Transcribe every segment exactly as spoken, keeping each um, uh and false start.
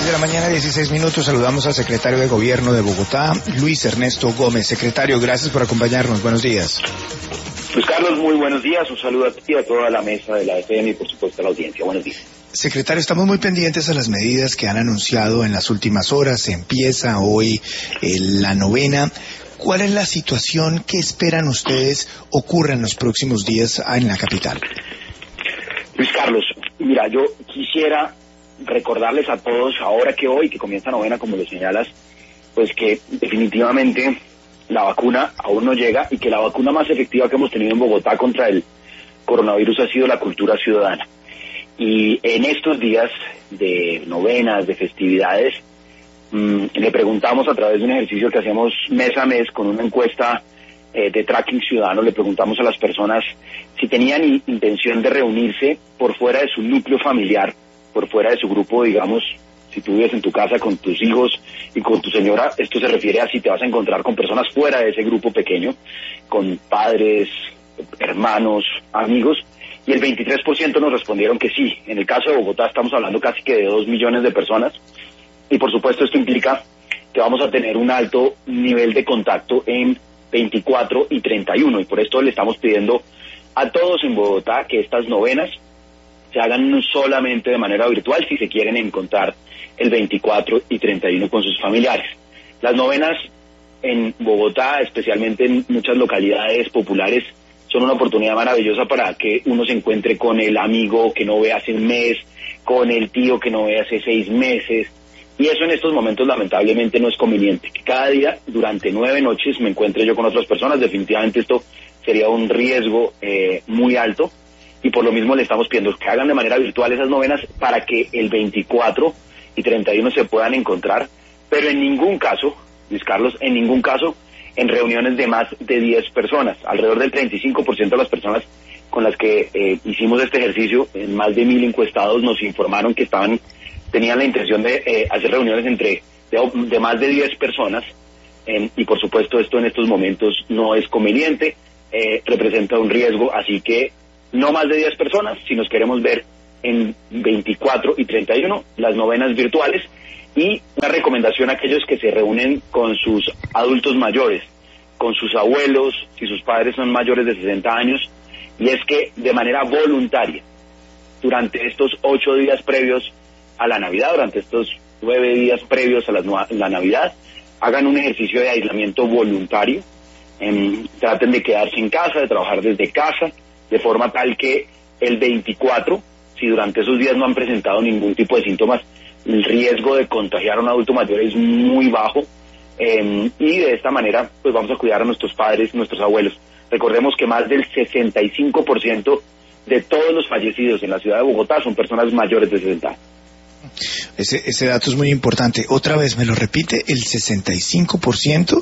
de la mañana, dieciséis minutos. Saludamos al secretario de Gobierno de Bogotá, Luis Ernesto Gómez. Secretario, gracias por acompañarnos. Buenos días. Luis Carlos, muy buenos días. Un saludo a ti y a toda la mesa de la F M y, por supuesto, a la audiencia. Buenos días. Secretario, estamos muy pendientes a las medidas que han anunciado en las últimas horas. Se empieza hoy eh, la novena. ¿Cuál es la situación que esperan ustedes ocurra en los próximos días en la capital? Luis Carlos, mira, yo quisiera recordarles a todos, ahora que hoy, que comienza novena, como lo señalas, pues que definitivamente la vacuna aún no llega y que la vacuna más efectiva que hemos tenido en Bogotá contra el coronavirus ha sido la cultura ciudadana. Y en estos días de novenas, de festividades, mmm, le preguntamos a través de un ejercicio que hacemos mes a mes con una encuesta eh, de tracking ciudadano, le preguntamos a las personas si tenían in- intención de reunirse por fuera de su núcleo familiar, por fuera de su grupo, digamos, si tú vives en tu casa con tus hijos y con tu señora, esto se refiere a si te vas a encontrar con personas fuera de ese grupo pequeño, con padres, hermanos, amigos, y el veintitrés por ciento nos respondieron que sí. En el caso de Bogotá estamos hablando casi que de dos millones de personas, y por supuesto esto implica que vamos a tener un alto nivel de contacto en veinticuatro y treinta y uno, y por esto le estamos pidiendo a todos en Bogotá que estas novenas se hagan solamente de manera virtual si se quieren encontrar el veinticuatro y treinta y uno con sus familiares. Las novenas en Bogotá, especialmente en muchas localidades populares, son una oportunidad maravillosa para que uno se encuentre con el amigo que no ve hace un mes, con el tío que no ve hace seis meses, y eso en estos momentos lamentablemente no es conveniente. Que cada día, durante nueve noches, me encuentre yo con otras personas, definitivamente esto sería un riesgo eh, muy alto, y por lo mismo le estamos pidiendo que hagan de manera virtual esas novenas para que el veinticuatro y treinta y uno se puedan encontrar, pero en ningún caso, Luis Carlos, en ningún caso en reuniones de más de diez personas. Alrededor del treinta y cinco por ciento de las personas con las que eh, hicimos este ejercicio, en más de mil encuestados, nos informaron que estaban tenían la intención de eh, hacer reuniones entre de, de más de diez personas, eh, y por supuesto esto en estos momentos no es conveniente, eh, representa un riesgo, así que no más de diez personas, si nos queremos ver en veinticuatro y treinta y uno, las novenas virtuales, y una recomendación a aquellos que se reúnen con sus adultos mayores, con sus abuelos, si sus padres son mayores de sesenta años, y es que de manera voluntaria, durante estos ocho días previos a la Navidad, durante estos nueve días previos a la, la Navidad, hagan un ejercicio de aislamiento voluntario, eh, traten de quedarse en casa, de trabajar desde casa, de forma tal que el veinticuatro, si durante esos días no han presentado ningún tipo de síntomas, el riesgo de contagiar a un adulto mayor es muy bajo, eh, y de esta manera pues vamos a cuidar a nuestros padres, nuestros abuelos. Recordemos que más del sesenta y cinco por ciento de todos los fallecidos en la ciudad de Bogotá son personas mayores de sesenta años. Ese, ese dato es muy importante. Otra vez, ¿me lo repite? ¿El sesenta y cinco por ciento?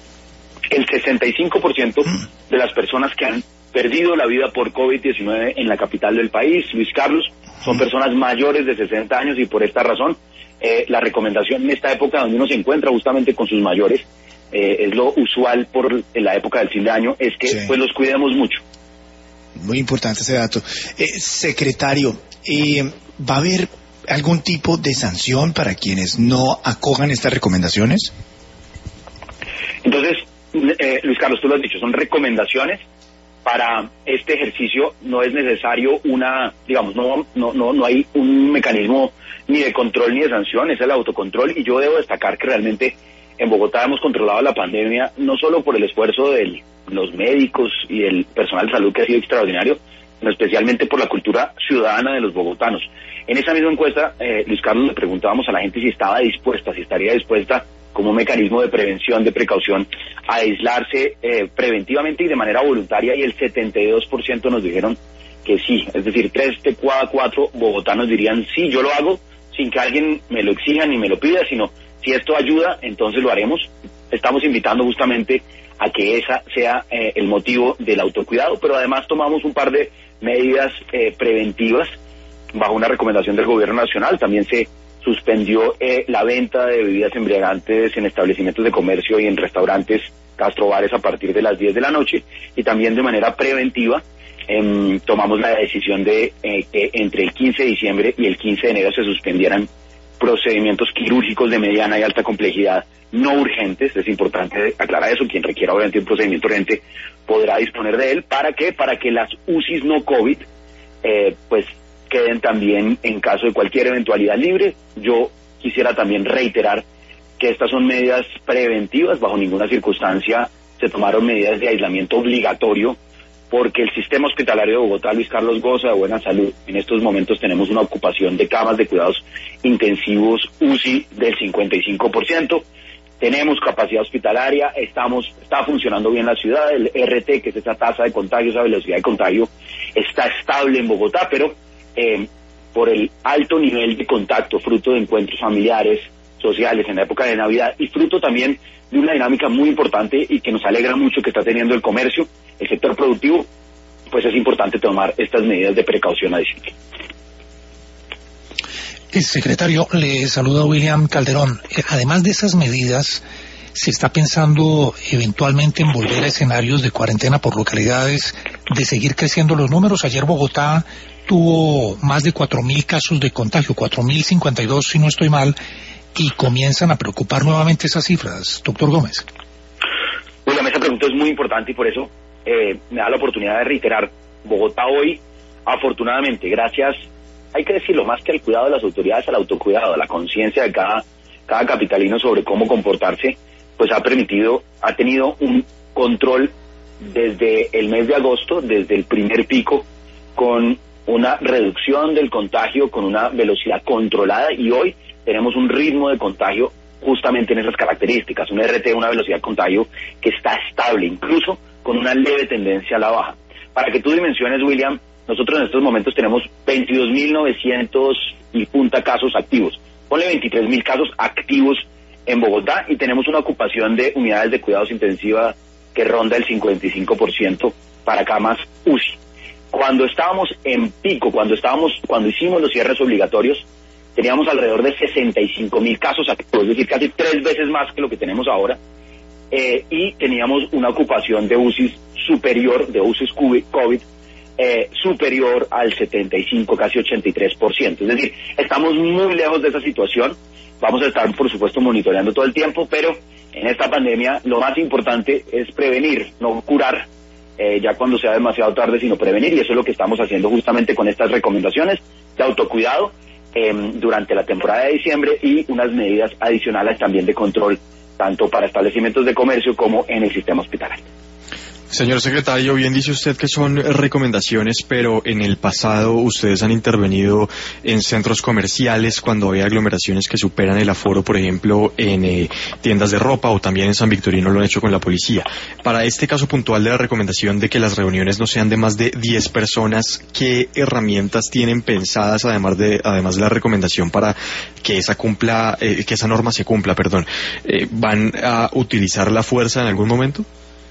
El sesenta y cinco por ciento de las personas que han perdido la vida por COVID diecinueve en la capital del país, Luis Carlos, son personas mayores de sesenta años, y por esta razón eh, la recomendación en esta época donde uno se encuentra justamente con sus mayores, eh, es lo usual por en la época del fin de año, es que sí, pues los cuidemos mucho. Muy importante ese dato. Eh, secretario, eh, ¿va a haber algún tipo de sanción para quienes no acojan estas recomendaciones? Entonces, eh, Luis Carlos, tú lo has dicho, son recomendaciones. Para este ejercicio no es necesario una, digamos, no, no, no, no hay un mecanismo ni de control ni de sanción, es el autocontrol, y yo debo destacar que realmente en Bogotá hemos controlado la pandemia no solo por el esfuerzo de los médicos y el personal de salud, que ha sido extraordinario, sino especialmente por la cultura ciudadana de los bogotanos. En esa misma encuesta, eh, Luis Carlos, le preguntábamos a la gente si estaba dispuesta, si estaría dispuesta como un mecanismo de prevención, de precaución, a aislarse eh, preventivamente y de manera voluntaria, y el setenta y dos por ciento nos dijeron que sí. Es decir, tres de cada cuatro bogotanos dirían sí, yo lo hago, sin que alguien me lo exija ni me lo pida, sino si esto ayuda, entonces lo haremos. Estamos invitando justamente a que esa sea eh, el motivo del autocuidado, pero además tomamos un par de medidas eh, preventivas bajo una recomendación del Gobierno Nacional. También se suspendió eh, la venta de bebidas embriagantes en establecimientos de comercio y en restaurantes, gastrobares, a partir de las diez de la noche, y también de manera preventiva eh, tomamos la decisión de eh, que entre el quince de diciembre y el quince de enero se suspendieran procedimientos quirúrgicos de mediana y alta complejidad no urgentes. Es importante aclarar eso. Quien requiera obviamente un procedimiento urgente podrá disponer de él. ¿Para qué? Para que las U C Is no COVID eh, pues queden también en caso de cualquier eventualidad libre. Yo quisiera también reiterar que estas son medidas preventivas. Bajo ninguna circunstancia se tomaron medidas de aislamiento obligatorio, porque el sistema hospitalario de Bogotá, Luis Carlos, goza de buena salud. En estos momentos tenemos una ocupación de camas de cuidados intensivos U C I del cincuenta y cinco por ciento. Tenemos capacidad hospitalaria, estamos, está funcionando bien la ciudad. El R T, que es esa tasa de contagio, esa velocidad de contagio, está estable en Bogotá, pero eh, por el alto nivel de contacto, fruto de encuentros familiares, sociales en la época de Navidad, y fruto también de una dinámica muy importante y que nos alegra mucho que está teniendo el comercio, el sector productivo, pues es importante tomar estas medidas de precaución adicional. El secretario, le saluda William Calderón. Además de esas medidas, ¿se está pensando eventualmente en volver a escenarios de cuarentena por localidades, de seguir creciendo los números? Ayer Bogotá tuvo más de cuatro mil casos de contagio, cuatro mil cincuenta y dos si no estoy mal, y comienzan a preocupar nuevamente esas cifras. Doctor Gómez. William, esa pregunta es muy importante y por eso eh, me da la oportunidad de reiterar. Bogotá hoy, afortunadamente, gracias, hay que decirlo, más que al cuidado de las autoridades, al autocuidado, a la conciencia de cada, cada capitalino sobre cómo comportarse, pues ha permitido, ha tenido un control desde el mes de agosto, desde el primer pico, con una reducción del contagio, con una velocidad controlada, y hoy tenemos un ritmo de contagio justamente en esas características, un R T, una velocidad de contagio que está estable, incluso con una leve tendencia a la baja. Para que tú dimensiones, William, nosotros en estos momentos tenemos veintidós mil novecientos y punta casos activos, ponle veintitrés mil casos activos en Bogotá, y tenemos una ocupación de unidades de cuidados intensivos que ronda el cincuenta y cinco por ciento para camas U C I. Cuando estábamos en pico, cuando estábamos, cuando hicimos los cierres obligatorios, teníamos alrededor de sesenta y cinco mil casos activos, es decir, casi tres veces más que lo que tenemos ahora, eh, y teníamos una ocupación de U C Is superior, de U C Is COVID, eh, superior al setenta y cinco, casi ochenta y tres por ciento. Es decir, estamos muy lejos de esa situación. Vamos a estar, por supuesto, monitoreando todo el tiempo, pero en esta pandemia lo más importante es prevenir, no curar, eh, ya cuando sea demasiado tarde, sino prevenir, y eso es lo que estamos haciendo justamente con estas recomendaciones de autocuidado eh, durante la temporada de diciembre, y unas medidas adicionales también de control, tanto para establecimientos de comercio como en el sistema hospitalario. Señor secretario, bien dice usted que son recomendaciones, pero en el pasado ustedes han intervenido en centros comerciales cuando hay aglomeraciones que superan el aforo, por ejemplo, en eh, tiendas de ropa, o también en San Victorino lo han hecho con la policía. Para este caso puntual de la recomendación de que las reuniones no sean de más de diez personas, ¿qué herramientas tienen pensadas, además de además de la recomendación, para que esa cumpla, eh, que esa norma se cumpla, perdón? Eh, ¿Van a utilizar la fuerza en algún momento?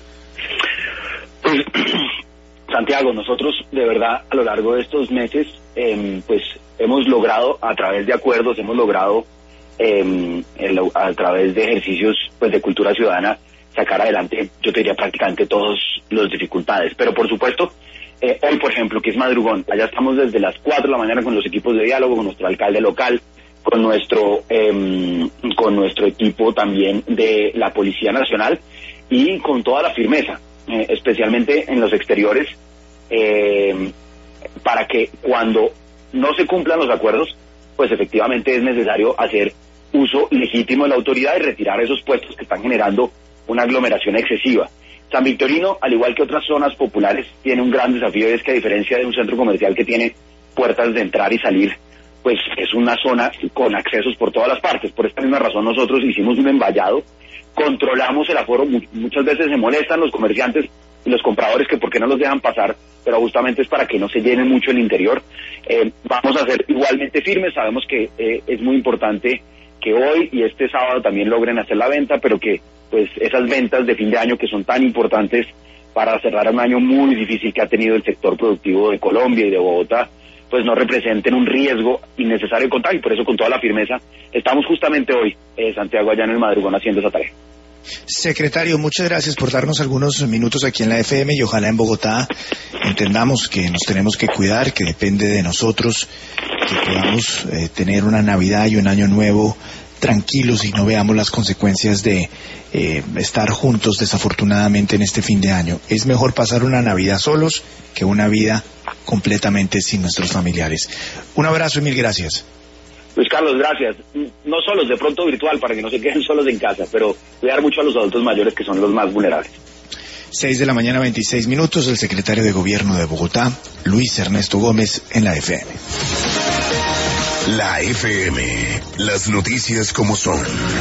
Pues, Santiago, nosotros de verdad a lo largo de estos meses eh, pues hemos logrado a través de acuerdos, hemos logrado eh, el, a través de ejercicios pues de cultura ciudadana sacar adelante, yo te diría prácticamente todas las dificultades, pero por supuesto eh, hoy por ejemplo, que es madrugón, allá estamos desde las cuatro de la mañana con los equipos de diálogo, con nuestro alcalde local, con nuestro eh, con nuestro equipo también de la Policía Nacional, y con toda la firmeza, Eh, especialmente en los exteriores, eh, para que cuando no se cumplan los acuerdos, pues efectivamente es necesario hacer uso legítimo de la autoridad y retirar esos puestos que están generando una aglomeración excesiva. San Victorino, al igual que otras zonas populares, tiene un gran desafío, y es que a diferencia de un centro comercial que tiene puertas de entrar y salir, pues es una zona con accesos por todas las partes. Por esta misma razón nosotros hicimos un envallado, controlamos el aforo. Muchas veces se molestan los comerciantes y los compradores que por qué no los dejan pasar, pero justamente es para que no se llene mucho el interior. Eh, vamos a ser igualmente firmes, sabemos que eh, es muy importante que hoy y este sábado también logren hacer la venta, pero que pues esas ventas de fin de año, que son tan importantes para cerrar un año muy difícil que ha tenido el sector productivo de Colombia y de Bogotá, pues no representen un riesgo innecesario de contagio. Por eso, con toda la firmeza, estamos justamente hoy, eh, Santiago, allá en el madrugón, haciendo esa tarea. Secretario, muchas gracias por darnos algunos minutos aquí en la F M, y ojalá en Bogotá entendamos que nos tenemos que cuidar, que depende de nosotros que podamos eh, tener una Navidad y un Año Nuevo tranquilos y no veamos las consecuencias de eh, estar juntos desafortunadamente en este fin de año. Es mejor pasar una Navidad solos que una vida completamente sin nuestros familiares. Un abrazo y mil gracias. Luis Carlos, gracias. No solos, de pronto virtual, para que no se queden solos en casa, pero cuidar mucho a los adultos mayores, que son los más vulnerables. seis de la mañana, veintiséis minutos, el secretario de Gobierno de Bogotá, Luis Ernesto Gómez, en la F M. La F M, las noticias como son.